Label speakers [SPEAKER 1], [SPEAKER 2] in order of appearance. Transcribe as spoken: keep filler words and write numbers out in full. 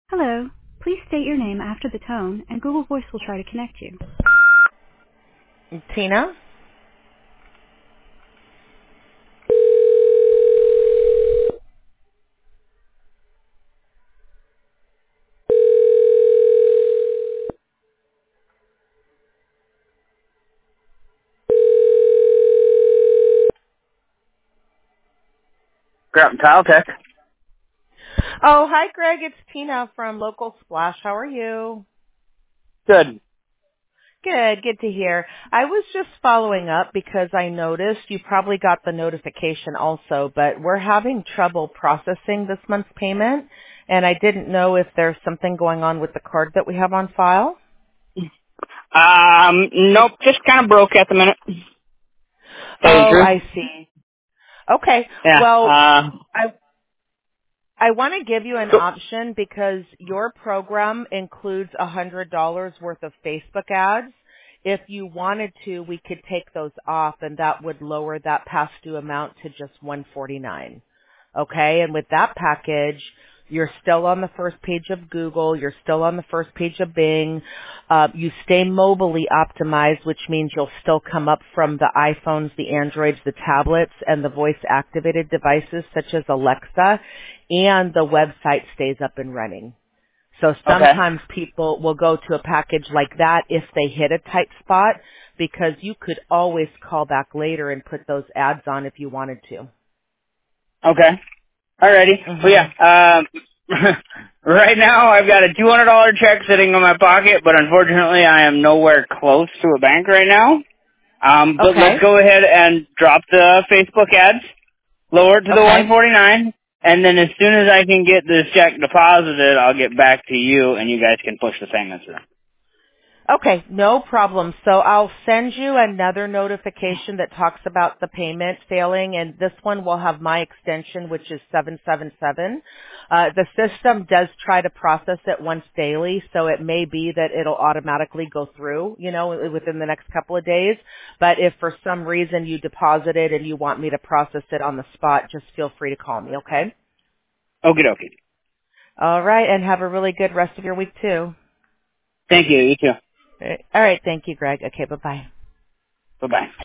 [SPEAKER 1] Hello. Please state your name after the tone, and Google Voice will try to connect you.
[SPEAKER 2] Tina?
[SPEAKER 3] Grab Tile Tech.
[SPEAKER 2] Oh, hi, Greg. It's Tina from Local Splash. How are you?
[SPEAKER 3] Good.
[SPEAKER 2] Good. Good to hear. I was just following up because I noticed you probably got the notification also, but we're having trouble processing this month's payment, and I didn't know if there's something going on with the card that we have on file.
[SPEAKER 3] Um, nope, just kind of broke at the minute. Tell you the
[SPEAKER 2] Oh,
[SPEAKER 3] truth.
[SPEAKER 2] I see. Okay.
[SPEAKER 3] Yeah.
[SPEAKER 2] Well,
[SPEAKER 3] Uh,
[SPEAKER 2] I I want to give you an
[SPEAKER 3] so,
[SPEAKER 2] option because your program includes one hundred dollars worth of Facebook ads. If you wanted to, we could take those off and that would lower that past due amount to just one hundred forty-nine dollars. Okay? And with that package, you're still on the first page of Google. You're still on the first page of Bing. Uh, you stay mobilely optimized, which means you'll still come up from the iPhones, the Androids, the tablets, and the voice-activated devices such as Alexa, and the website stays up and running. So
[SPEAKER 3] okay.
[SPEAKER 2] sometimes people will go to a package like that if they hit a tight spot because you could always call back later and put those ads on if you wanted to.
[SPEAKER 3] Okay. Alrighty. Well,
[SPEAKER 2] Mhm.
[SPEAKER 3] yeah. Um, right now I've got a two hundred dollar check sitting in my pocket, but unfortunately I am nowhere close to a bank right now. Um, but let's
[SPEAKER 2] Okay.
[SPEAKER 3] go ahead and drop the Facebook ads, lower it to the one
[SPEAKER 2] Okay.
[SPEAKER 3] forty-nine, and then as soon as I can get this check deposited, I'll get back to you, and you guys can push the payment through.
[SPEAKER 2] Okay, no problem. So I'll send you another notification that talks about the payment failing, and this one will have my extension, which is seven seven seven. Uh, the system does try to process it once daily, so it may be that it'll automatically go through, you know, within the next couple of days. But if for some reason you deposited and you want me to process it on the spot, just feel free to call me, okay?
[SPEAKER 3] Okie dokie.
[SPEAKER 2] All right, and have a really good rest of your week, too.
[SPEAKER 3] Thank you. You too.
[SPEAKER 2] All right, thank you, Greg. Okay, bye-bye.
[SPEAKER 3] Bye-bye.